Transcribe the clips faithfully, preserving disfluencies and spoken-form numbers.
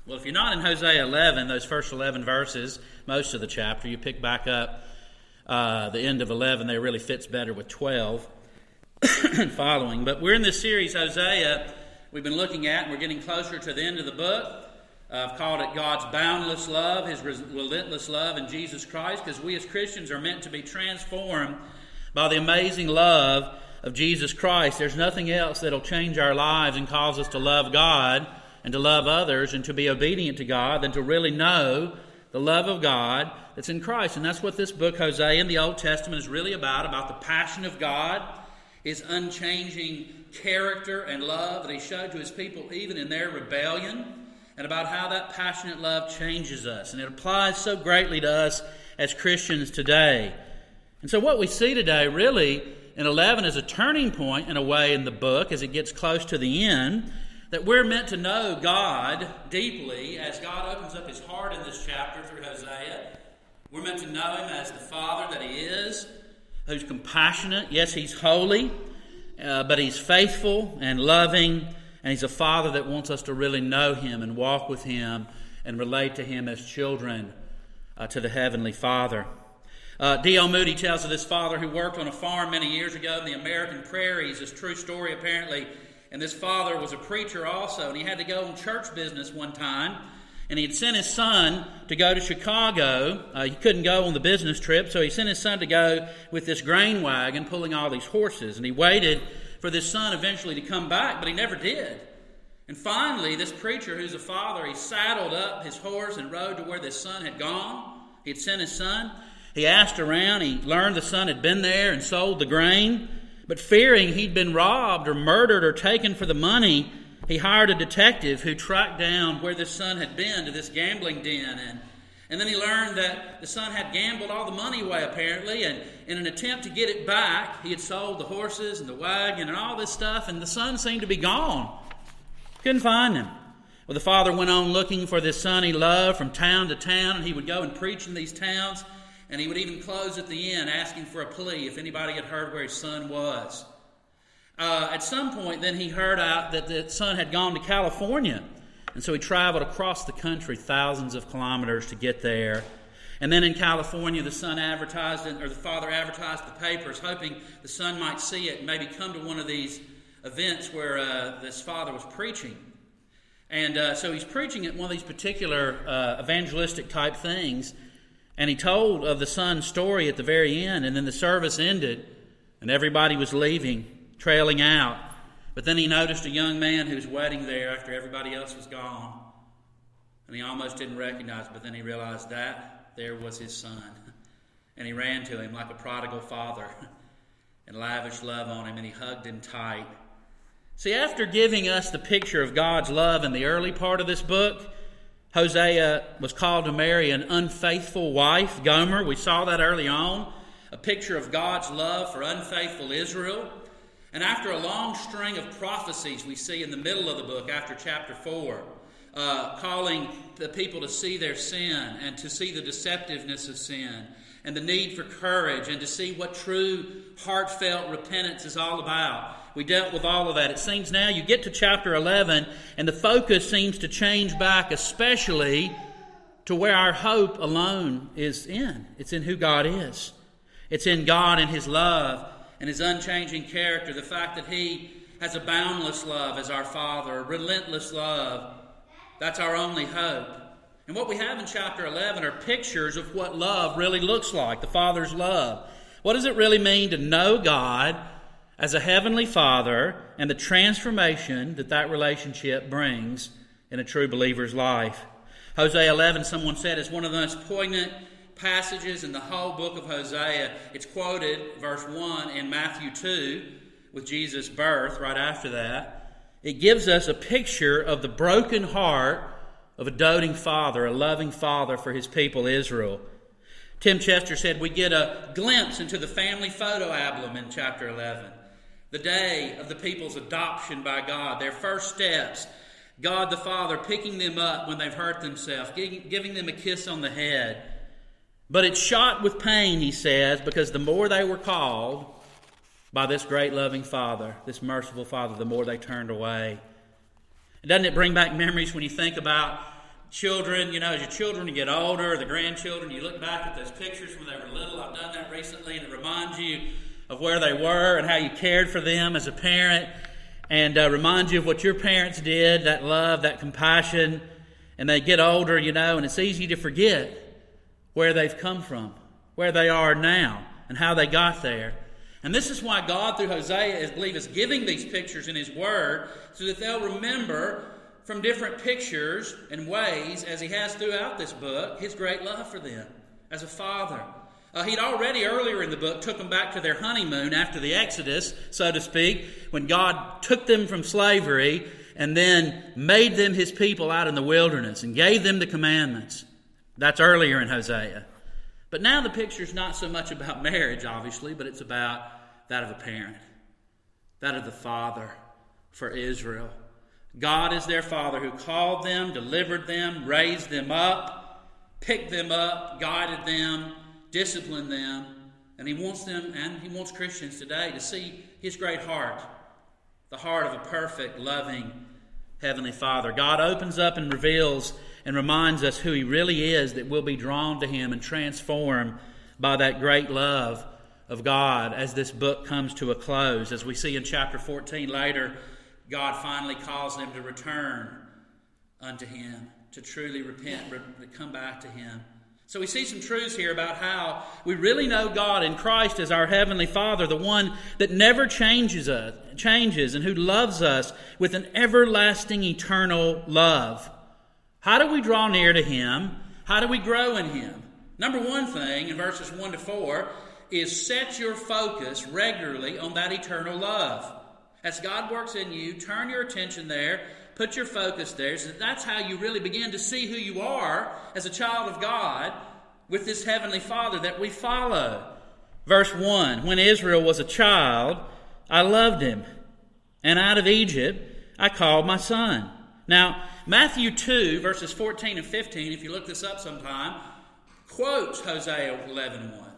Well, if you're not in Hosea eleven, those first eleven verses, most of the chapter, you pick back up uh, the end of eleven. There really fits better with twelve and following. But we're in this series, Hosea, we've been looking at, and we're getting closer to the end of the book. Uh, I've called it God's boundless love, His relentless love in Jesus Christ, because we as Christians are meant to be transformed by the amazing love of Jesus Christ. There's nothing else that'll change our lives and cause us to love God and to love others and to be obedient to God than to really know the love of God that's in Christ. And that's what this book, Hosea, in the Old Testament is really about, about the passion of God, His unchanging character and love that He showed to His people even in their rebellion, and about how that passionate love changes us. And it applies so greatly to us as Christians today. And so what we see today really in eleven is a turning point in a way in the book as it gets close to the end, that we're meant to know God deeply as God opens up His heart in this chapter through Hosea. We're meant to know Him as the Father that He is, who's compassionate. Yes, He's holy, uh, but He's faithful and loving, and He's a Father that wants us to really know Him and walk with Him and relate to Him as children uh, to the Heavenly Father. Uh, D L Moody tells of this father who worked on a farm many years ago in the American prairies. It's a true story, apparently. And this father was a preacher also, and he had to go on church business one time. And he had sent his son to go to Chicago. Uh, he couldn't go on the business trip, so he sent his son to go with this grain wagon pulling all these horses. And he waited for this son eventually to come back, but he never did. And finally, this preacher, who's a father, he saddled up his horse and rode to where this son had gone. He had sent his son. He asked around. He learned the son had been there and sold the grain. But fearing he'd been robbed or murdered or taken for the money, he hired a detective who tracked down where this son had been to this gambling den. And, and then he learned that the son had gambled all the money away, apparently. And in an attempt to get it back, he had sold the horses and the wagon and all this stuff. And the son seemed to be gone. Couldn't find him. Well, the father went on looking for this son he loved from town to town. And he would go and preach in these towns. And he would even close at the end asking for a plea if anybody had heard where his son was. Uh, at some point, then he heard out that the son had gone to California. And so he traveled across the country thousands of kilometers to get there. And then in California, the son advertised, it, or the father advertised the papers, hoping the son might see it and maybe come to one of these events where uh, this father was preaching. And uh, so he's preaching at one of these particular uh, evangelistic type things. And he told of the son's story at the very end, and then the service ended, and everybody was leaving, trailing out. But then he noticed a young man who was waiting there after everybody else was gone. And he almost didn't recognize it, but then he realized that there was his son. And he ran to him like a prodigal father and lavished love on him, and he hugged him tight. See, after giving us the picture of God's love in the early part of this book, Hosea was called to marry an unfaithful wife, Gomer. We saw that early on. A picture of God's love for unfaithful Israel. And after a long string of prophecies we see in the middle of the book, after chapter four, uh, calling the people to see their sin and to see the deceptiveness of sin and the need for courage and to see what true heartfelt repentance is all about. We dealt with all of that. It seems now you get to chapter eleven and the focus seems to change back, especially to where our hope alone is in. It's in who God is. It's in God and His love and His unchanging character. The fact that He has a boundless love as our Father, a relentless love. That's our only hope. And what we have in chapter eleven are pictures of what love really looks like, the Father's love. What does it really mean to know God as a heavenly Father and the transformation that that relationship brings in a true believer's life? Hosea eleven, someone said, is one of the most poignant passages in the whole book of Hosea. It's quoted, verse one, in Matthew two, with Jesus' birth right after that. It gives us a picture of the broken heart of a doting father, a loving father for his people Israel. Tim Chester said we get a glimpse into the family photo album in chapter eleven. The day of the people's adoption by God, their first steps, God the Father picking them up when they've hurt themselves, giving them a kiss on the head. But it's shot with pain, he says, because the more they were called by this great loving Father, this merciful Father, the more they turned away. Doesn't it bring back memories when you think about children, you know, as your children you get older, the grandchildren, you look back at those pictures when they were little. I've done that recently, and it reminds you of where they were and how you cared for them as a parent, and uh, reminds you of what your parents did, that love, that compassion. And they get older, you know, and it's easy to forget where they've come from, where they are now, and how they got there. And this is why God, through Hosea, I believe, is giving these pictures in His Word, so that they'll remember from different pictures and ways, as He has throughout this book, His great love for them as a father. Uh, he'd already earlier in the book took them back to their honeymoon after the Exodus, so to speak, when God took them from slavery and then made them His people out in the wilderness and gave them the commandments. That's earlier in Hosea. But now the picture's not so much about marriage, obviously, but it's about that of a parent, that of the father for Israel. God is their father who called them, delivered them, raised them up, picked them up, guided them, disciplined them. And He wants them, and He wants Christians today to see His great heart, the heart of a perfect, loving Heavenly Father. God opens up and reveals and reminds us who He really is, that we'll be drawn to Him and transformed by that great love of God as this book comes to a close. As we see in chapter fourteen later, God finally calls them to return unto Him, to truly repent, to come back to Him. So we see some truths here about how we really know God in Christ as our Heavenly Father, the one that never changes us, changes and who loves us with an everlasting, eternal love. How do we draw near to Him? How do we grow in Him? Number one thing in verses one to four is set your focus regularly on that eternal love. As God works in you, turn your attention there, put your focus there. So that's how you really begin to see who you are as a child of God with this Heavenly Father that we follow. Verse one, when Israel was a child, I loved him, and out of Egypt I called my son. Now, Matthew two, verses fourteen and fifteen, if you look this up sometime, quotes Hosea eleven one.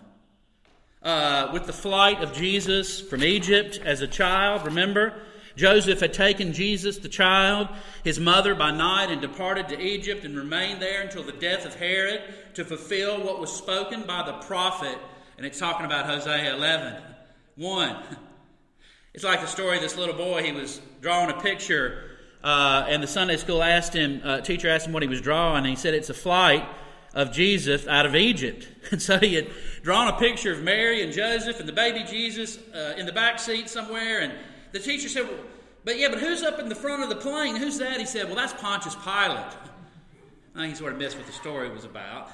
Uh, with the flight of Jesus from Egypt as a child, remember? Joseph had taken Jesus, the child, his mother by night, and departed to Egypt and remained there until the death of Herod to fulfill what was spoken by the prophet. And it's talking about Hosea eleven one. It's like the story of this little boy. He was drawing a picture, uh, and the Sunday school asked him, uh, teacher asked him what he was drawing, and he said it's a flight of Jesus out of Egypt. And so he had drawn a picture of Mary and Joseph and the baby Jesus uh, in the back seat somewhere, and the teacher said, well, but yeah, but who's up in the front of the plane? Who's that? He said, well, that's Pontius Pilate. I think he sort of missed what the story was about.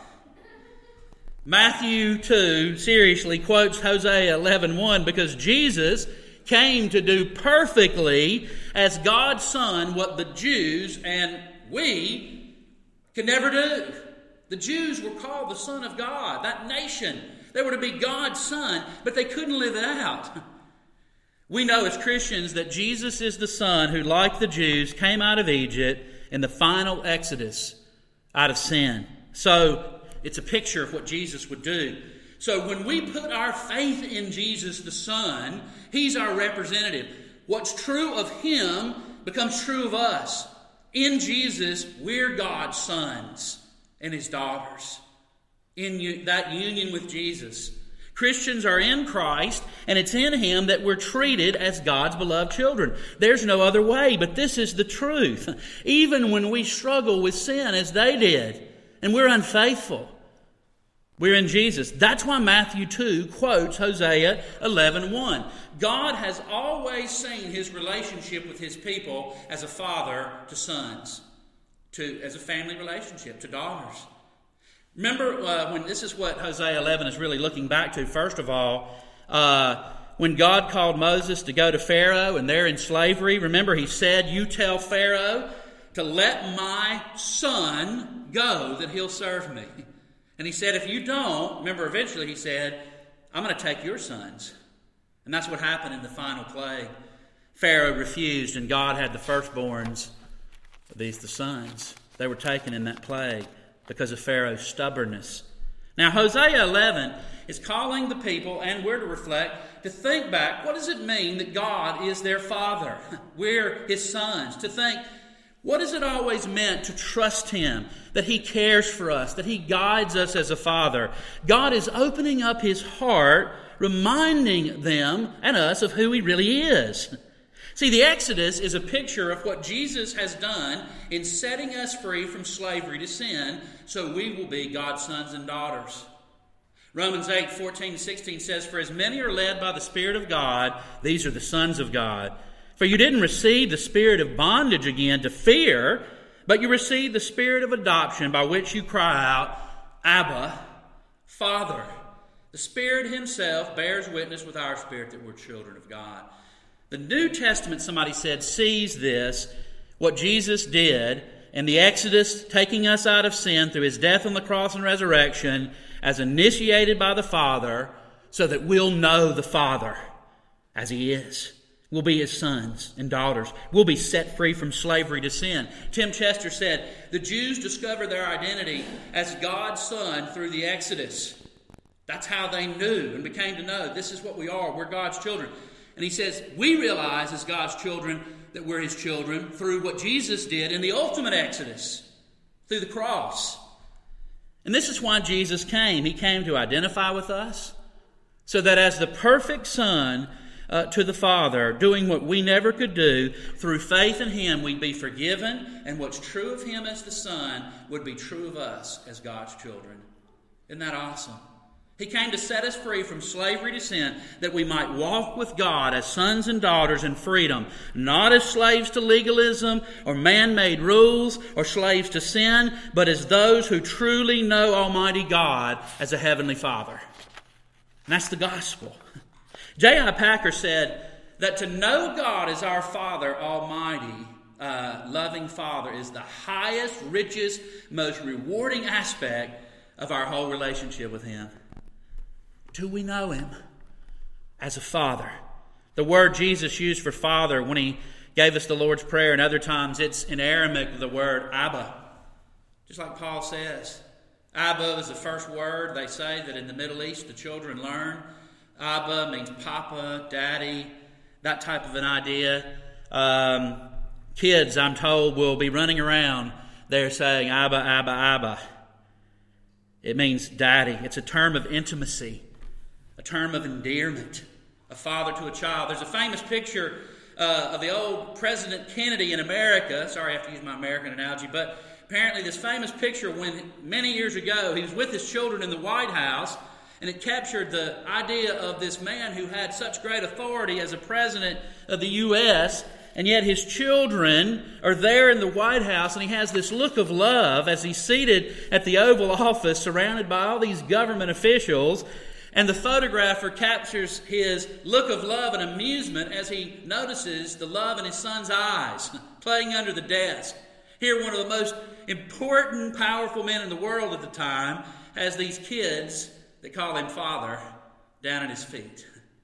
Matthew two seriously quotes Hosea eleven one because Jesus came to do perfectly as God's Son what the Jews and we could never do. The Jews were called the Son of God, that nation. They were to be God's Son, but they couldn't live it out. We know as Christians that Jesus is the Son who, like the Jews, came out of Egypt in the final exodus out of sin. So it's a picture of what Jesus would do. So when we put our faith in Jesus the Son, He's our representative. What's true of Him becomes true of us. In Jesus, we're God's sons and His daughters. In that union with Jesus. Christians are in Christ, and it's in Him that we're treated as God's beloved children. There's no other way, but this is the truth. Even when we struggle with sin as they did, and we're unfaithful, we're in Jesus. That's why Matthew two quotes Hosea eleven one. God has always seen His relationship with His people as a father to sons, to as a family relationship to daughters. Remember, uh, when this is what Hosea eleven is really looking back to. First of all, uh, when God called Moses to go to Pharaoh and they're in slavery, remember He said, you tell Pharaoh to let my son go that he'll serve me. And He said, if you don't, remember eventually He said, I'm going to take your sons. And that's what happened in the final plague. Pharaoh refused and God had the firstborns, these the sons. They were taken in that plague because of Pharaoh's stubbornness. Now, Hosea eleven is calling the people, and we're to reflect, to think back, what does it mean that God is their Father? We're His sons. To think, What has it always meant to trust Him, that He cares for us, that He guides us as a Father? God is opening up His heart, reminding them and us of who He really is. See, the Exodus is a picture of what Jesus has done in setting us free from slavery to sin, so we will be God's sons and daughters. Romans eight, fourteen and sixteen says, "For as many are led by the Spirit of God, these are the sons of God. For you didn't receive the spirit of bondage again to fear, but you received the spirit of adoption by which you cry out, Abba, Father." The Spirit Himself bears witness with our spirit that we're children of God. The New Testament, somebody said, sees this, what Jesus did in the Exodus, taking us out of sin through His death on the cross and resurrection, as initiated by the Father, so that we'll know the Father as He is. We'll be His sons and daughters. We'll be set free from slavery to sin. Tim Chester said, the Jews discovered their identity as God's Son through the Exodus. That's how they knew and became to know, this is what we are. We're God's children. And he says, we realize as God's children that we're His children through what Jesus did in the ultimate Exodus, through the cross. And this is why Jesus came. He came to identify with us, so that as the perfect Son uh, to the Father, doing what we never could do, through faith in Him, we'd be forgiven, and what's true of Him as the Son would be true of us as God's children. Isn't that awesome? He came to set us free from slavery to sin, that we might walk with God as sons and daughters in freedom, not as slaves to legalism or man-made rules or slaves to sin, but as those who truly know Almighty God as a Heavenly Father. And that's the gospel. J I Packer said that to know God as our Father Almighty, uh, loving Father, is the highest, richest, most rewarding aspect of our whole relationship with Him. Do we know Him as a Father? The word Jesus used for Father when He gave us the Lord's Prayer, and other times it's in Aramaic the word Abba. Just like Paul says. Abba is the first word they say that in the Middle East the children learn. Abba means Papa, Daddy, that type of an idea. Um, kids, I'm told, will be running around there saying Abba, Abba, Abba. It means Daddy. It's a term of intimacy. A term of endearment, a father to a child. There's a famous picture uh, of the old President Kennedy in America. Sorry, I have to use my American analogy, but apparently this famous picture when many years ago he was with his children in the White House, and it captured the idea of this man who had such great authority as a president of the U S, and yet his children are there in the White House, and he has this look of love as he's seated at the Oval Office surrounded by all these government officials. And the photographer captures his look of love and amusement as he notices the love in his son's eyes playing under the desk. Here, one of the most important, powerful men in the world at the time has these kids that call him Father down at his feet.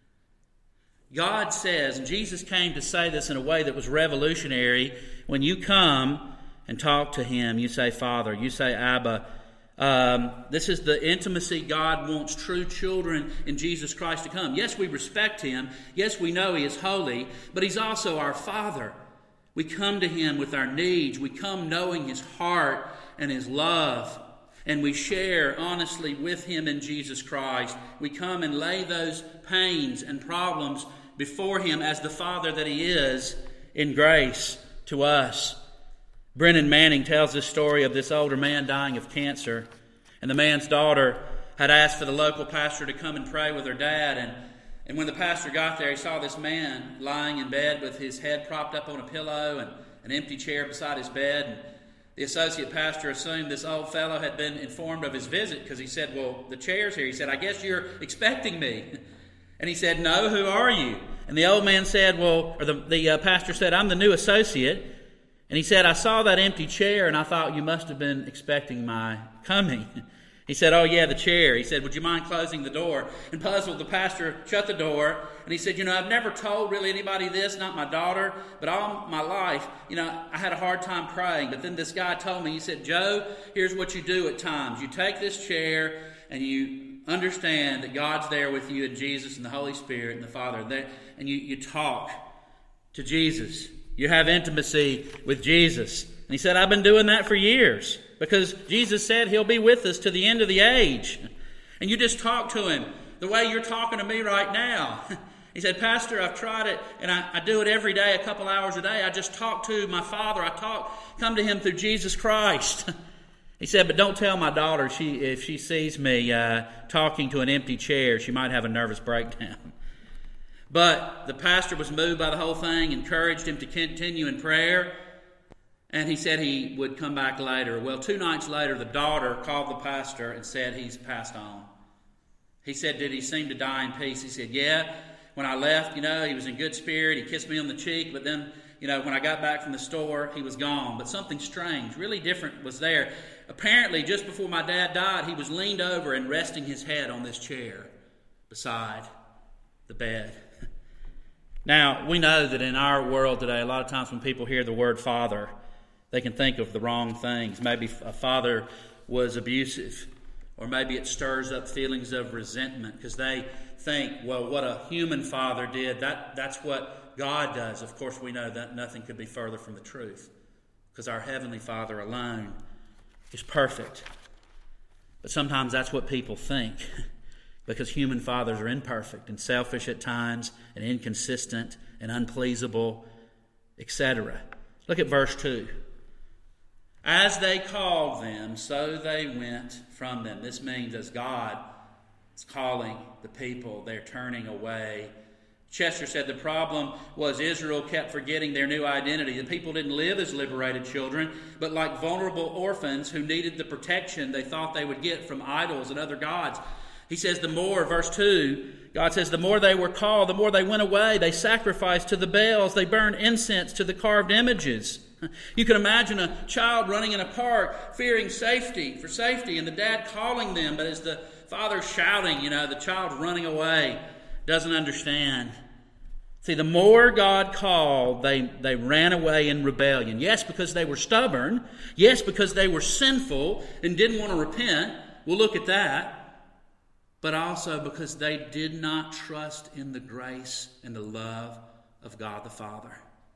God says, and Jesus came to say this in a way that was revolutionary, when you come and talk to Him, you say Father, you say Abba. Um, this is the intimacy God wants true children in Jesus Christ to come. Yes, we respect Him. Yes, we know He is holy, but He's also our Father. We come to Him with our needs. We come knowing His heart and His love, and we share honestly with Him in Jesus Christ. We come and lay those pains and problems before Him as the Father that He is in grace to us. Brennan Manning tells this story of this older man dying of cancer. And the man's daughter had asked for the local pastor to come and pray with her dad. And, and when the pastor got there, he saw this man lying in bed with his head propped up on a pillow and an empty chair beside his bed. And the associate pastor assumed this old fellow had been informed of his visit because he said, well, the chair's here. He said, I guess you're expecting me. And he said, no, who are you? And the old man said, well, or the, the uh, pastor said, I'm the new associate. And he said, I saw that empty chair and I thought you must have been expecting my coming. He said, oh yeah, the chair. He said, would you mind closing the door? And puzzled, the pastor shut the door. And he said, you know, I've never told really anybody this, not my daughter, but all my life, you know, I had a hard time praying. But then this guy told me, he said, Joe, here's what you do at times. You take this chair and you understand that God's there with you and Jesus and the Holy Spirit and the Father. There, and you, you talk to Jesus. You have intimacy with Jesus. he said, I've been doing that for years because Jesus said he'll be with us to the end of the age. And you just talk to him the way you're talking to me right now. He said, Pastor, I've tried it, and I, I do it every day, a couple hours a day. I just talk to my Father. I talk, come to him through Jesus Christ. He said, but don't tell my daughter she if she sees me uh, talking to an empty chair, she might have a nervous breakdown. But the pastor was moved by the whole thing, encouraged him to continue in prayer, and he said he would come back later. Well, two nights later, the daughter called the pastor and said he's passed on. He said, did he seem to die in peace? He said, yeah. When I left, you know, he was in good spirit. He kissed me on the cheek, but then, you know, when I got back from the store, he was gone. But something strange, really different was there. Apparently, just before my dad died, he was leaned over and resting his head on this chair beside the bed. Now, we know that in our world today, a lot of times when people hear the word father, they can think of the wrong things. Maybe a father was abusive, or maybe it stirs up feelings of resentment because they think, well, what a human father did, that, that's what God does. Of course, we know that nothing could be further from the truth because our Heavenly Father alone is perfect. But sometimes that's what people think because human fathers are imperfect and selfish at times and inconsistent and unpleasable, et cetera. Look at verse two. As they called them, so they went from them. This means as God is calling the people, they're turning away. Chester said the problem was Israel kept forgetting their new identity. The people didn't live as liberated children, but like vulnerable orphans who needed the protection they thought they would get from idols and other gods. He says the more, verse two, God says the more they were called, the more they went away. They sacrificed to the Baals. They burned incense to the carved images. You can imagine a child running in a park, fearing safety, for safety, and the dad calling them, but as the father's shouting, you know, the child running away, doesn't understand. See, the more God called, they, they ran away in rebellion. Yes, because they were stubborn. Yes, because they were sinful and didn't want to repent. We'll look at that. But also because they did not trust in the grace and the love of God the Father.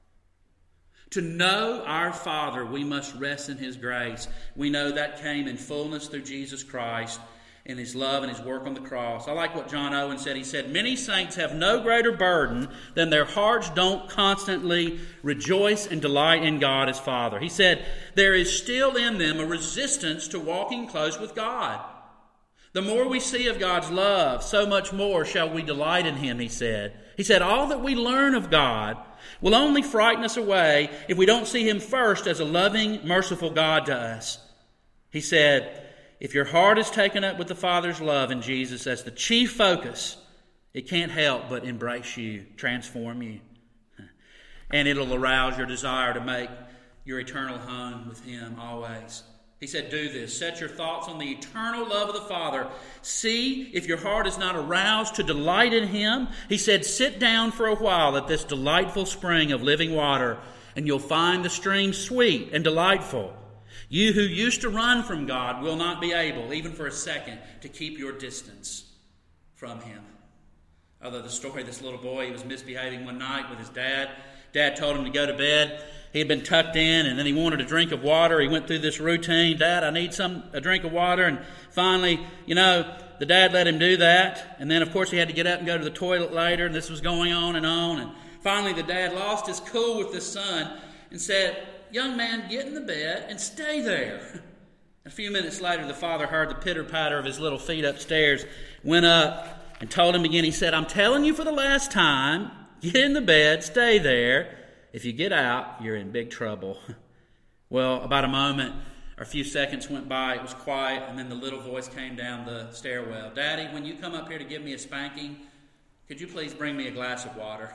To know our Father, we must rest in His grace. We know that came in fullness through Jesus Christ and His love and His work on the cross. I like what John Owen said. He said, many saints have no greater burden than their hearts don't constantly rejoice and delight in God as Father. He said, there is still in them a resistance to walking close with God. The more we see of God's love, so much more shall we delight in Him, he said. He said, all that we learn of God will only frighten us away if we don't see Him first as a loving, merciful God to us. He said, if your heart is taken up with the Father's love in Jesus as the chief focus, it can't help but embrace you, transform you. And it'll arouse your desire to make your eternal home with Him always. He said, do this. Set your thoughts on the eternal love of the Father. See if your heart is not aroused to delight in Him. He said, sit down for a while at this delightful spring of living water, and you'll find the stream sweet and delightful. You who used to run from God will not be able, even for a second, to keep your distance from Him. Although the story of this little boy, he was misbehaving one night with his dad. Dad told him to go to bed. He had been tucked in, and then he wanted a drink of water. He went through this routine. Dad, I need some a drink of water. And finally, you know, the dad let him do that. And then, of course, he had to get up and go to the toilet later, and this was going on and on. And finally, the dad lost his cool with the son and said, young man, get in the bed and stay there. A few minutes later, the father heard the pitter-patter of his little feet upstairs, went up and told him again. He said, I'm telling you for the last time, get in the bed, stay there. If you get out, you're in big trouble. Well, about a moment or a few seconds went by. It was quiet, and then the little voice came down the stairwell. Daddy, when you come up here to give me a spanking, could you please bring me a glass of water?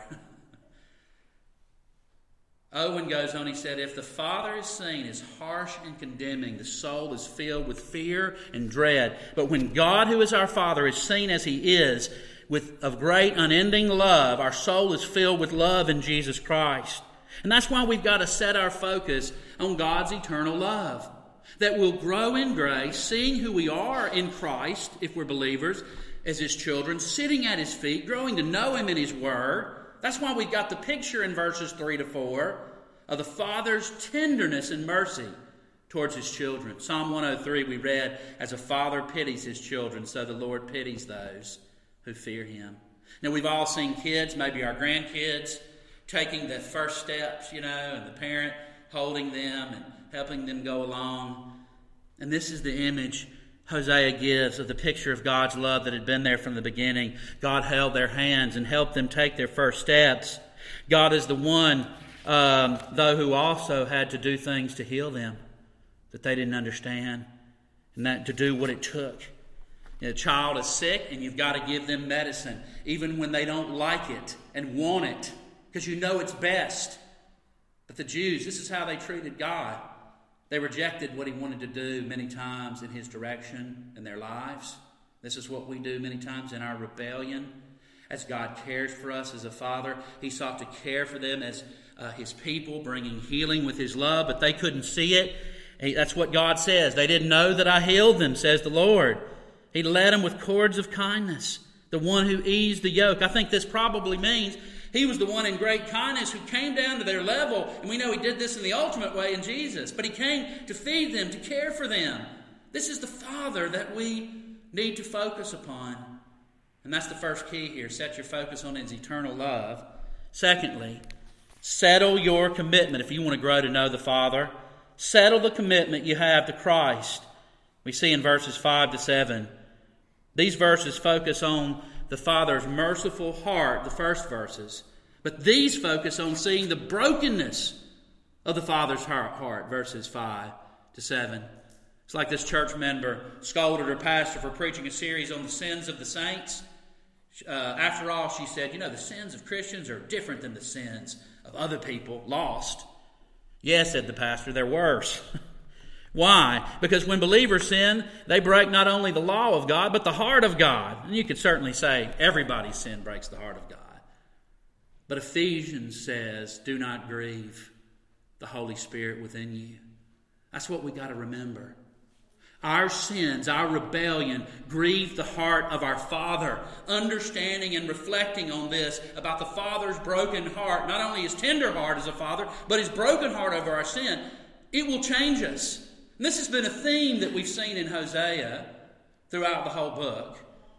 Owen goes on, he said, if the Father is seen as harsh and condemning, the soul is filled with fear and dread. But when God, who is our Father, is seen as He is, with of great unending love, our soul is filled with love in Jesus Christ. And that's why we've got to set our focus on God's eternal love. That we'll grow in grace, seeing who we are in Christ, if we're believers, as His children, sitting at His feet, growing to know Him in His Word. That's why we've got the picture in verses three to four of the Father's tenderness and mercy towards his children. Psalm one oh three we read, as a father pities his children, so the Lord pities those who fear him. Now we've all seen kids, maybe our grandkids, taking the first steps, you know, and the parent holding them and helping them go along. And this is the image Hosea gives of the picture of God's love that had been there from the beginning. God held their hands and helped them take their first steps. God is the one, um, though, who also had to do things to heal them that they didn't understand, and that to do what it took. You know, a child is sick, and you've got to give them medicine, even when they don't like it and want it, because you know it's best. But the Jews, this is how they treated God. They rejected what he wanted to do many times in his direction in their lives. This is what we do many times in our rebellion. As God cares for us as a father, he sought to care for them as uh, his people, bringing healing with his love, but they couldn't see it. He, that's what God says. They didn't know that I healed them, says the Lord. He led them with cords of kindness, the one who eased the yoke. I think this probably means he was the one in great kindness who came down to their level. And we know he did this in the ultimate way in Jesus. But he came to feed them, to care for them. This is the Father that we need to focus upon. And that's the first key here. Set your focus on his eternal love. Secondly, settle your commitment. If you want to grow to know the Father, settle the commitment you have to Christ. We see in verses five to seven. These verses focus on the Father's merciful heart, the first verses. But these focus on seeing the brokenness of the Father's heart, verses five to seven. It's like this church member scolded her pastor for preaching a series on the sins of the saints. Uh, after all, she said, you know, the sins of Christians are different than the sins of other people lost. Yes, said the pastor, they're worse. Why? Because when believers sin, they break not only the law of God, but the heart of God. And you could certainly say everybody's sin breaks the heart of God. But Ephesians says, do not grieve the Holy Spirit within you. That's what we got to remember. Our sins, our rebellion, grieve the heart of our Father. Understanding and reflecting on this about the Father's broken heart, not only his tender heart as a father, but his broken heart over our sin, it will change us. And this has been a theme that we've seen in Hosea throughout the whole book.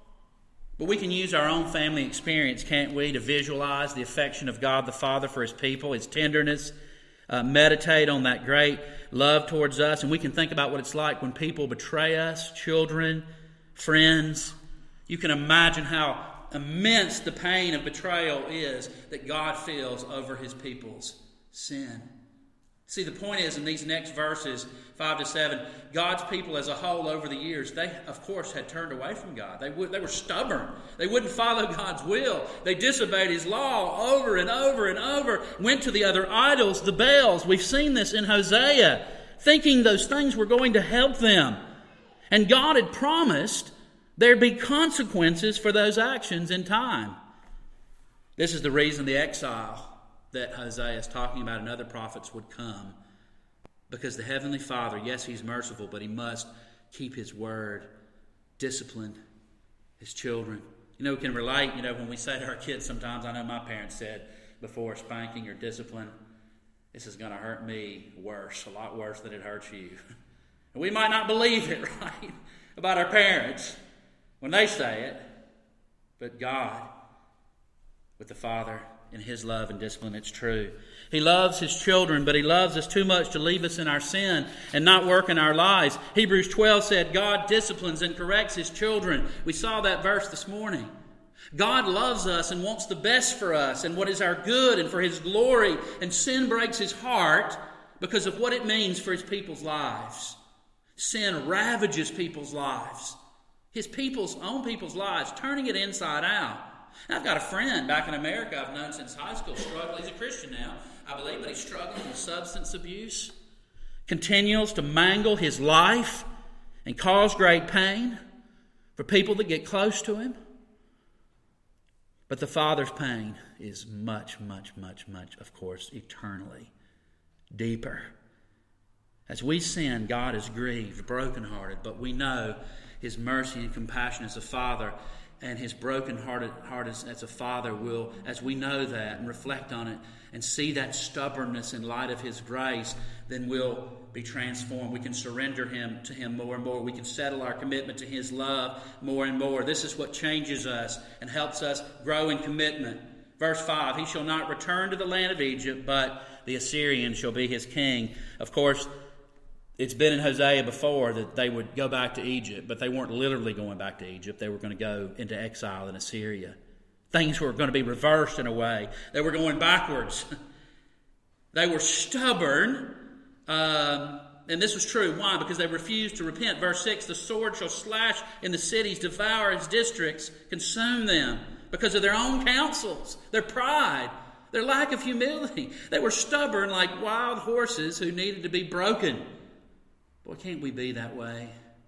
But we can use our own family experience, can't we, to visualize the affection of God the Father for his people, his tenderness, uh, meditate on that great love towards us. And we can think about what it's like when people betray us, children, friends. You can imagine how immense the pain of betrayal is that God feels over his people's sin. See, the point is, in these next verses, five to seven, God's people as a whole over the years, they, of course, had turned away from God. They, would, they were stubborn. They wouldn't follow God's will. They disobeyed his law over and over and over, went to the other idols, the Baals. We've seen this in Hosea, thinking those things were going to help them. And God had promised there'd be consequences for those actions in time. This is the reason the exile that Hosea is talking about and other prophets would come. Because the Heavenly Father, yes, he's merciful, but he must keep his word, discipline his children. You know, we can relate, you know, when we say to our kids sometimes, I know my parents said before, spanking or discipline, this is going to hurt me worse, a lot worse than it hurts you. And we might not believe it, right, about our parents when they say it, but God, with the Father, in his love and discipline, it's true. He loves his children, but he loves us too much to leave us in our sin and not work in our lives. Hebrews twelve said, God disciplines and corrects his children. We saw that verse this morning. God loves us and wants the best for us and what is our good and for his glory. And sin breaks his heart because of what it means for his people's lives. Sin ravages people's lives. His people's own people's lives, turning it inside out. I've got a friend back in America I've known since high school, struggling. He's a Christian now, I believe, but he's struggling with substance abuse. Continues to mangle his life and cause great pain for people that get close to him. But the Father's pain is much, much, much, much, of course, eternally deeper. As we sin, God is grieved, brokenhearted, but we know his mercy and compassion as a Father. and his broken heart, heart as, as a father will, as we know that and reflect on it and see that stubbornness in light of his grace, then we'll be transformed. We can surrender him to him more and more. We can settle our commitment to his love more and more. This is what changes us and helps us grow in commitment. Verse five, he shall not return to the land of Egypt, but the Assyrian shall be his king. Of course, it's been in Hosea before that they would go back to Egypt, but they weren't literally going back to Egypt. They were going to go into exile in Assyria. Things were going to be reversed in a way. They were going backwards. They were stubborn. Um, and this was true. Why? Because they refused to repent. Verse six, the sword shall slash in the cities, devour its districts, consume them because of their own counsels, their pride, their lack of humility. They were stubborn like wild horses who needed to be broken. Boy, can't we be that way?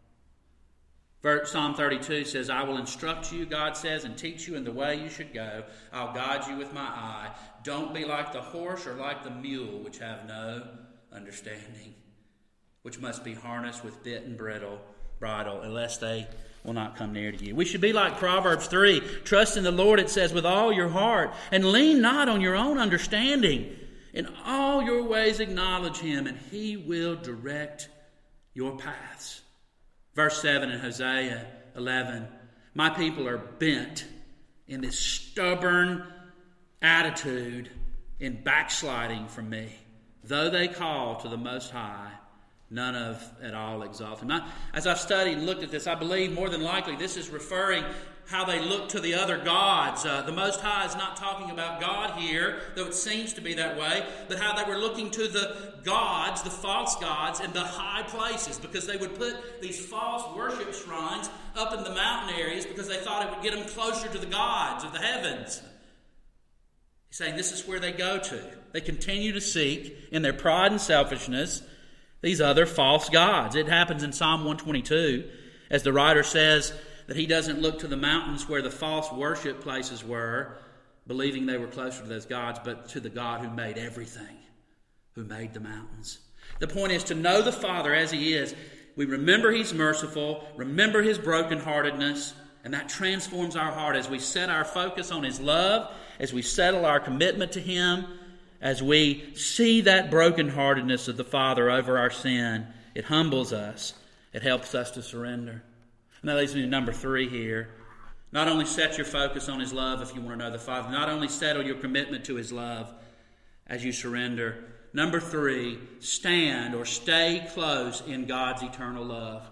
Psalm thirty-two says, I will instruct you, God says, and teach you in the way you should go. I'll guide you with my eye. Don't be like the horse or like the mule, which have no understanding, which must be harnessed with bit and bridle, bridle, unless they will not come near to you. We should be like Proverbs three. Trust in the Lord, it says, with all your heart, and lean not on your own understanding. In all your ways acknowledge him, and he will direct your paths. Verse seven in Hosea eleven, my people are bent in this stubborn attitude in backsliding from me. Though they call to the Most High, none of at all exalt him. I, as I studied and looked at this, I believe more than likely this is referring how they look to the other gods. Uh, the Most High is not talking about God here, though it seems to be that way, but how they were looking to the gods, the false gods, in the high places, because they would put these false worship shrines up in the mountain areas because they thought it would get them closer to the gods of the heavens. He's saying this is where they go to. They continue to seek, in their pride and selfishness, these other false gods. It happens in Psalm one twenty-two, as the writer says, that he doesn't look to the mountains where the false worship places were, believing they were closer to those gods, but to the God who made everything, who made the mountains. The point is to know the Father as he is. We remember he's merciful, remember his brokenheartedness, and that transforms our heart as we set our focus on his love, as we settle our commitment to him, as we see that brokenheartedness of the Father over our sin. It humbles us. It helps us to surrender. And that leads me to number three here. Not only set your focus on his love if you want to know the Father. Not only settle your commitment to his love as you surrender. Number three, stand or stay close in God's eternal love.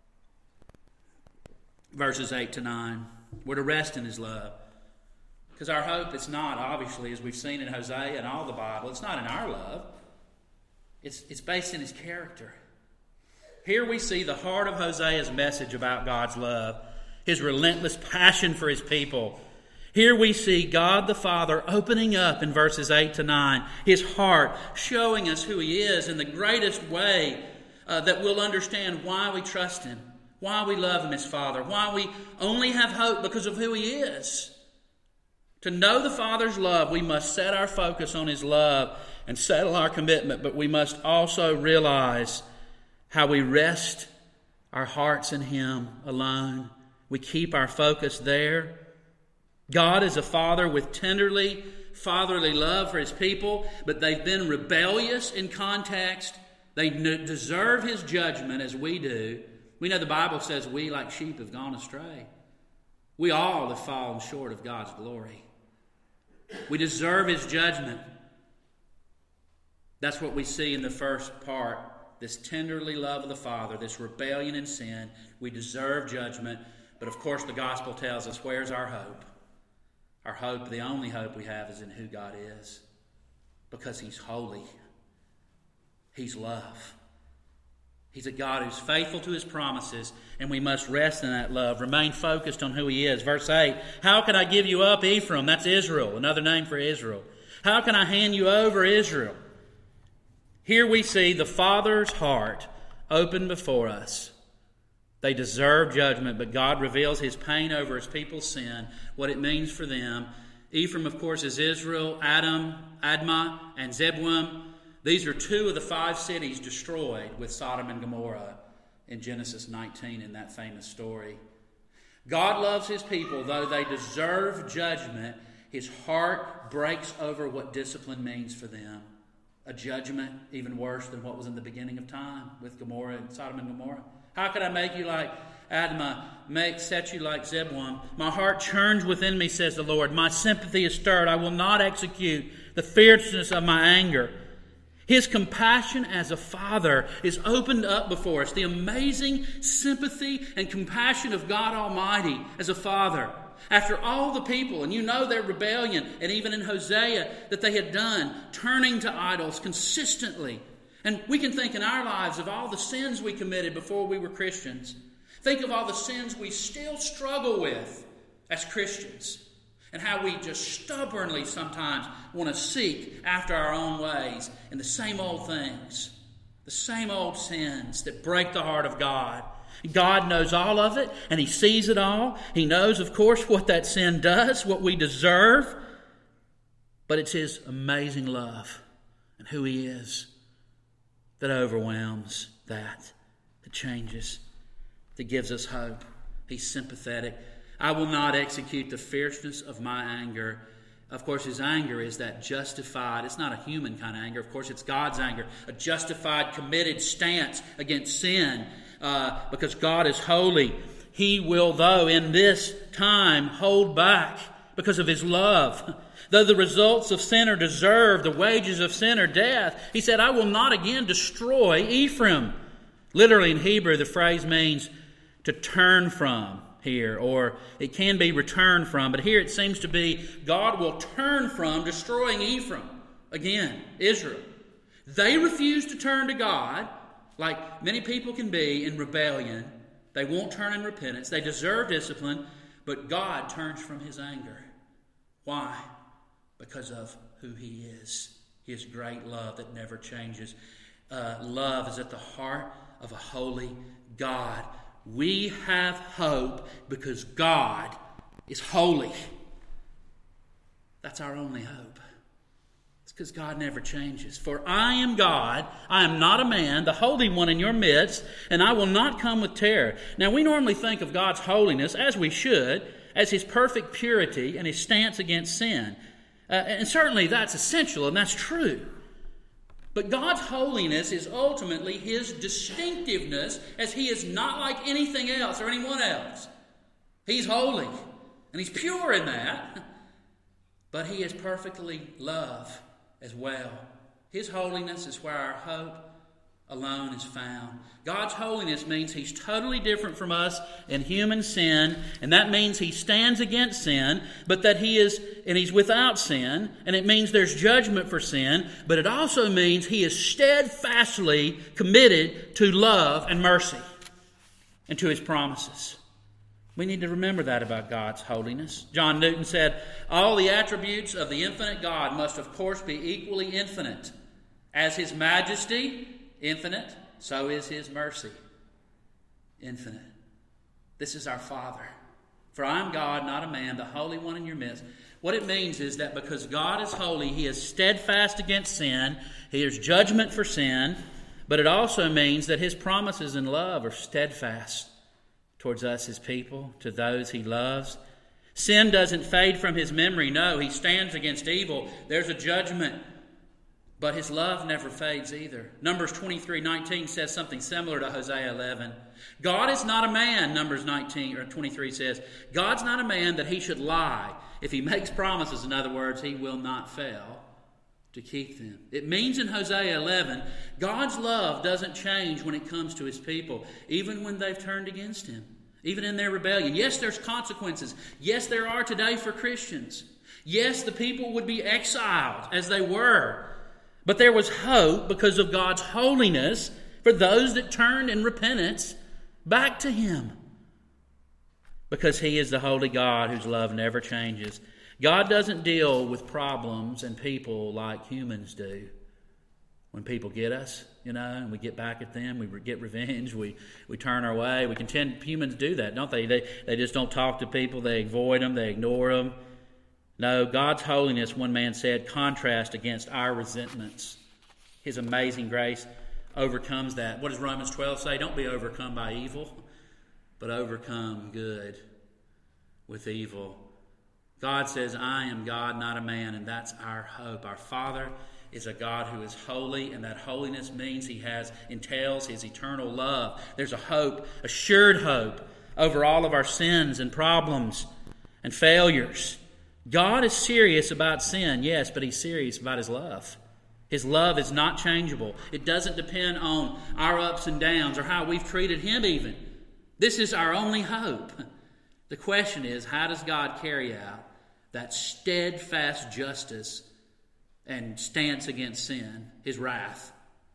Verses eight to nine. We're to rest in his love. Because our hope is not, obviously, as we've seen in Hosea and all the Bible, it's not in our love. It's, it's based in his character. Here we see the heart of Hosea's message about God's love, his relentless passion for his people. Here we see God the Father opening up in verses eight to nine, his heart, showing us who he is in the greatest way uh, that we'll understand why we trust him, why we love him as Father, why we only have hope because of who he is. To know the Father's love, we must set our focus on his love and settle our commitment, but we must also realize how we rest our hearts in him alone. We keep our focus there. God is a Father with tenderly fatherly love for his people, but they've been rebellious in context. They deserve his judgment as we do. We know the Bible says we like sheep have gone astray. We all have fallen short of God's glory. We deserve his judgment. That's what we see in the first part. This tenderly love of the Father, this rebellion and sin. We deserve judgment. But of course the gospel tells us, where's our hope? Our hope, the only hope we have, is in who God is. Because he's holy. He's love. He's a God who's faithful to his promises, and we must rest in that love. Remain focused on who he is. Verse eight, how can I give you up, Ephraim? That's Israel, another name for Israel. How can I hand you over, Israel? Here we see the Father's heart open before us. They deserve judgment, but God reveals his pain over his people's sin, what it means for them. Ephraim, of course, is Israel, Adam, Admah, and Zebulun. These are two of the five cities destroyed with Sodom and Gomorrah in Genesis nineteen in that famous story. God loves his people, though they deserve judgment. His heart breaks over what discipline means for them. A judgment even worse than what was in the beginning of time with Gomorrah and Sodom and Gomorrah. How could I make you like Admah, make set you like Zebulun? My heart churns within me, says the Lord. My sympathy is stirred. I will not execute the fierceness of my anger. His compassion as a father is opened up before us. The amazing sympathy and compassion of God Almighty as a father. After all the people, and you know their rebellion, and even in Hosea that they had done, turning to idols consistently. And we can think in our lives of all the sins we committed before we were Christians. Think of all the sins we still struggle with as Christians. And how we just stubbornly sometimes want to seek after our own ways and the same old things, the same old sins that break the heart of God. God knows all of it, and he sees it all. He knows, of course, what that sin does, what we deserve. But it's his amazing love and who he is that overwhelms that, that changes, that gives us hope. He's sympathetic. I will not execute the fierceness of my anger. Of course, his anger is that justified. It's not a human kind of anger. Of course, it's God's anger. A justified, committed stance against sin. Uh, because God is holy. He will, though, in this time, hold back because of his love. Though the results of sin are deserved, the wages of sin are death. He said, I will not again destroy Ephraim. Literally in Hebrew, the phrase means to turn from. Here, or it can be returned from, but here it seems to be God will turn from destroying Ephraim. Again, Israel. They refuse to turn to God, like many people can be in rebellion. They won't turn in repentance. They deserve discipline, but God turns from his anger. Why? Because of who he is. His great love that never changes. Uh, love is at the heart of a holy God. We have hope because God is holy. That's our only hope. It's because God never changes. For I am God, I am not a man, the Holy One in your midst, and I will not come with terror. Now we normally think of God's holiness, as we should, as his perfect purity and his stance against sin. Uh, and certainly that's essential and that's true. But God's holiness is ultimately his distinctiveness, as he is not like anything else or anyone else. He's holy, and he's pure in that, but he is perfectly love as well. His holiness is where our hope alone is found. God's holiness means he's totally different from us in human sin, and that means he stands against sin, but that he is, and he's without sin, and it means there's judgment for sin, but it also means he is steadfastly committed to love and mercy and to his promises. We need to remember that about God's holiness. John Newton said, all the attributes of the infinite God must of course be equally infinite. As his majesty infinite, so is his mercy infinite. This is our Father. For I am God, not a man, the Holy One in your midst. What it means is that because God is holy, he is steadfast against sin. He is judgment for sin. But it also means that his promises in love are steadfast towards us, his people, to those he loves. Sin doesn't fade from his memory. No, he stands against evil. There's a judgment. But his love never fades either. Numbers twenty-three nineteen says something similar to Hosea eleven. God is not a man, Numbers nineteen or twenty-three says. God's not a man that he should lie. If he makes promises, in other words, he will not fail to keep them. It means in Hosea eleven, God's love doesn't change when it comes to his people, even when they've turned against him, even in their rebellion. Yes, there's consequences. Yes, there are today for Christians. Yes, the people would be exiled as they were. But there was hope because of God's holiness for those that turned in repentance back to him. Because he is the holy God whose love never changes. God doesn't deal with problems and people like humans do. When people get us, you know, and we get back at them, we get revenge, we, we turn our way. We contend humans do that, don't they? They, they just don't talk to people, they avoid them, they ignore them. No, God's holiness, one man said, contrasts against our resentments. His amazing grace overcomes that. What does Romans twelve say? Don't be overcome by evil, but overcome good with evil. God says, I am God, not a man, and that's our hope. Our Father is a God who is holy, and that holiness means He has entails His eternal love. There's a hope, assured hope, over all of our sins and problems and failures. God is serious about sin, yes, but He's serious about His love. His love is not changeable. It doesn't depend on our ups and downs or how we've treated Him even. This is our only hope. The question is, how does God carry out that steadfast justice and stance against sin, His wrath,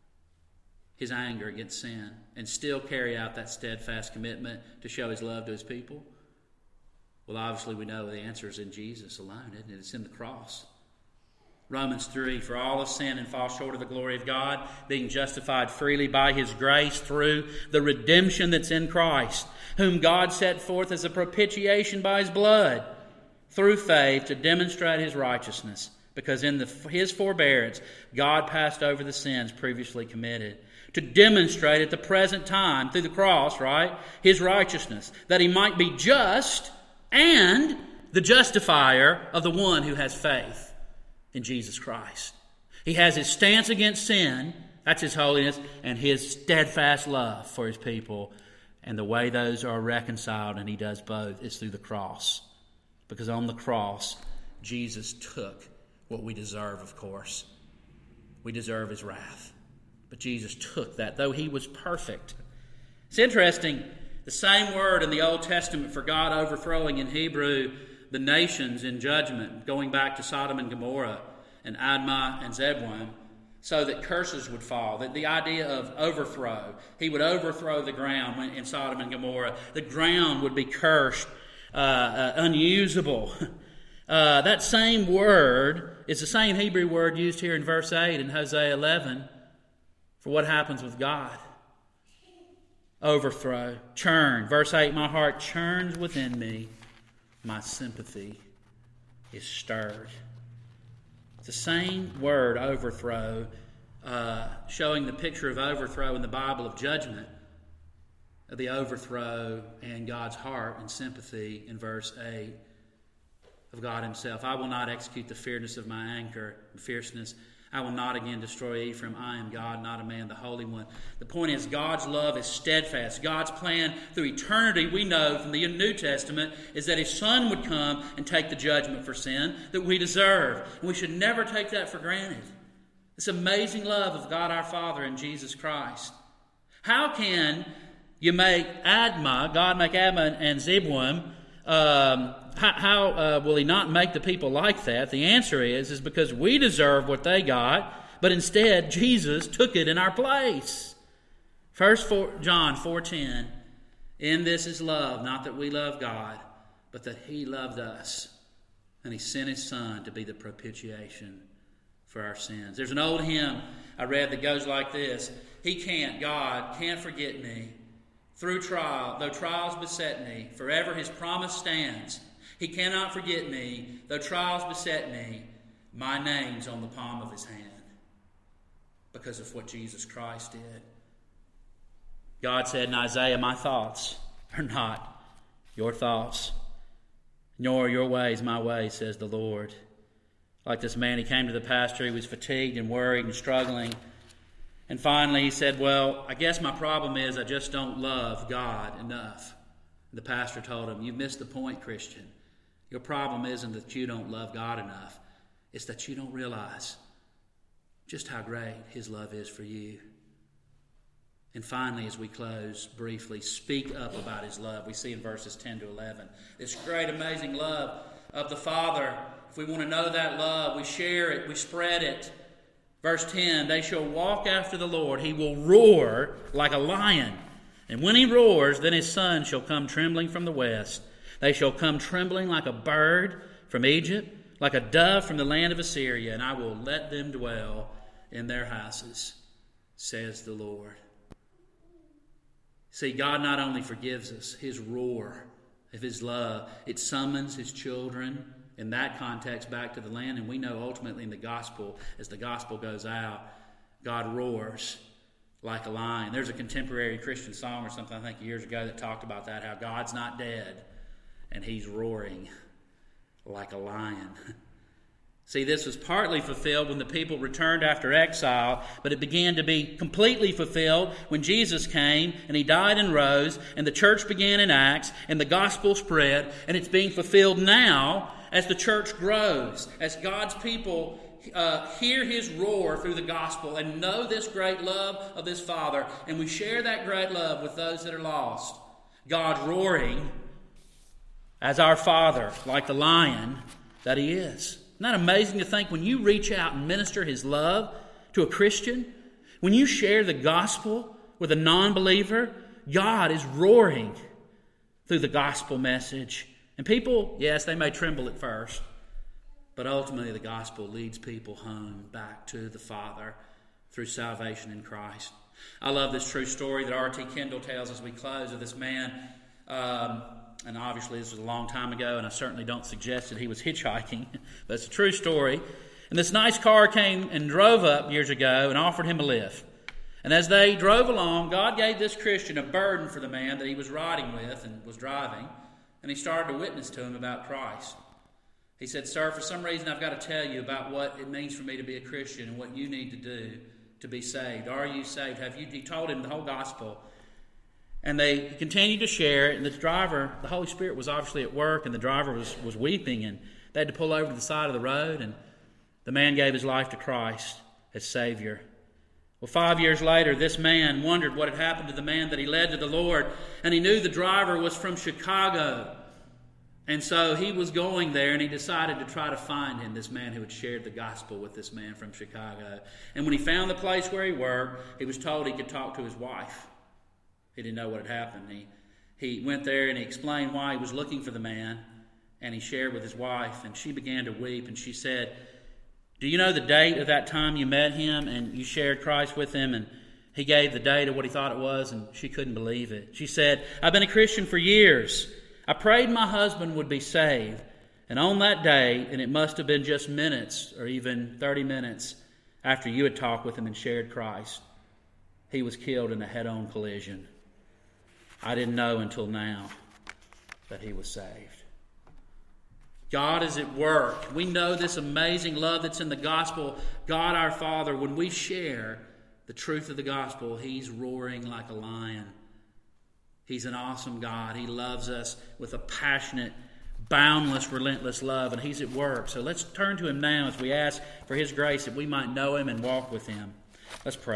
His anger against sin, and still carry out that steadfast commitment to show His love to His people? Well, obviously we know the answer is in Jesus alone, isn't it? It's in the cross. Romans three, for all have sinned and fall short of the glory of God, being justified freely by His grace through the redemption that's in Christ, whom God set forth as a propitiation by His blood, through faith to demonstrate His righteousness, because in the, His forbearance God passed over the sins previously committed, to demonstrate at the present time, through the cross, right, His righteousness, that He might be just and the justifier of the one who has faith in Jesus Christ. He has His stance against sin, that's His holiness, and His steadfast love for His people. And the way those are reconciled, and He does both, is through the cross. Because on the cross, Jesus took what we deserve, of course. We deserve His wrath. But Jesus took that, though He was perfect. It's interesting, the same word in the Old Testament for God overthrowing in Hebrew the nations in judgment, going back to Sodom and Gomorrah and Admah and Zebulun, so that curses would fall. That the idea of overthrow, He would overthrow the ground when, in Sodom and Gomorrah. The ground would be cursed, uh, uh, unusable. Uh, that same word is the same Hebrew word used here in verse eight in Hosea eleven for what happens with God. Overthrow, churn. Verse eight, my heart churns within me. My sympathy is stirred. It's the same word, overthrow, uh, showing the picture of overthrow in the Bible of judgment, of the overthrow and God's heart and sympathy in verse eight of God Himself. I will not execute the fierceness of my anger, fierceness. I will not again destroy Ephraim. I am God, not a man, the Holy One. The point is, God's love is steadfast. God's plan through eternity, we know from the New Testament, is that His Son would come and take the judgment for sin that we deserve. And we should never take that for granted. This amazing love of God our Father and Jesus Christ. How can you make Admah, God make Admah and Zebulun, um, how, how uh, will He not make the people like that? The answer is, is because we deserve what they got, but instead Jesus took it in our place. First John four ten, in this is love, not that we love God, but that He loved us, and He sent His Son to be the propitiation for our sins. There's an old hymn I read that goes like this: He can't, God can't forget me. Through trial, though trials beset me, forever His promise stands. He cannot forget me, though trials beset me. My name's on the palm of His hand because of what Jesus Christ did. God said in Isaiah, my thoughts are not your thoughts, nor your ways my ways, says the Lord. Like this man, he came to the pastor, he was fatigued and worried and struggling. And finally he said, well, I guess my problem is I just don't love God enough. And the pastor told him, you've missed the point, Christian. Your problem isn't that you don't love God enough. It's that you don't realize just how great His love is for you. And finally, as we close briefly, speak up about His love. We see in verses ten to eleven, this great, amazing love of the Father. If we want to know that love, we share it, we spread it. Verse ten, they shall walk after the Lord. He will roar like a lion. And when He roars, then His Son shall come trembling from the west. They shall come trembling like a bird from Egypt, like a dove from the land of Assyria, and I will let them dwell in their houses, says the Lord. See, God not only forgives us, His roar of His love, it summons His children in that context back to the land. And we know ultimately in the gospel, as the gospel goes out, God roars like a lion. There's a contemporary Christian song or something, I think years ago, that talked about that, how God's not dead. and he's roaring like a lion. See, this was partly fulfilled when the people returned after exile, but it began to be completely fulfilled when Jesus came and he died and rose, and the church began in Acts, and the gospel spread, and it's being fulfilled now as the church grows, as God's people uh, hear his roar through the gospel and know this great love of this Father, and we share that great love with those that are lost. God roaring as our Father, like the lion that he is. Isn't that amazing to think when you reach out and minister his love to a Christian, when you share the gospel with a non-believer, God is roaring through the gospel message. And people, yes, they may tremble at first, but ultimately the gospel leads people home back to the Father through salvation in Christ. I love this true story that R T Kendall tells as we close of this man. Um, And obviously this was a long time ago, and I certainly don't suggest that he was hitchhiking, but it's a true story. And this nice car came and drove up years ago and offered him a lift. And as they drove along, God gave this Christian a burden for the man that he was riding with and was driving, and he started to witness to him about Christ. He said, "Sir, for some reason I've got to tell you about what it means for me to be a Christian and what you need to do to be saved. Are you saved? Have you?" He told him the whole gospel. And they continued to share it, and the driver, the Holy Spirit was obviously at work, and the driver was, was weeping, and they had to pull over to the side of the road, and the man gave his life to Christ as Savior. Well, five years later, this man wondered what had happened to the man that he led to the Lord, and he knew the driver was from Chicago. And so he was going there, and he decided to try to find him, this man who had shared the gospel with this man from Chicago. And when he found the place where he worked, he was told he could talk to his wife. He didn't know what had happened. He, he went there and he explained why he was looking for the man, and he shared with his wife, and she began to weep, and she said, "Do you know the date of that time you met him and you shared Christ with him?" And he gave the date of what he thought it was, and she couldn't believe it. She said, "I've been a Christian for years. I prayed my husband would be saved, and on that day, and it must have been just minutes or even thirty minutes after you had talked with him and shared Christ, he was killed in a head-on collision. I didn't know until now that he was saved." God is at work. We know this amazing love that's in the gospel. God our Father, when we share the truth of the gospel, he's roaring like a lion. He's an awesome God. He loves us with a passionate, boundless, relentless love, and he's at work. So let's turn to him now as we ask for his grace that we might know him and walk with him. Let's pray.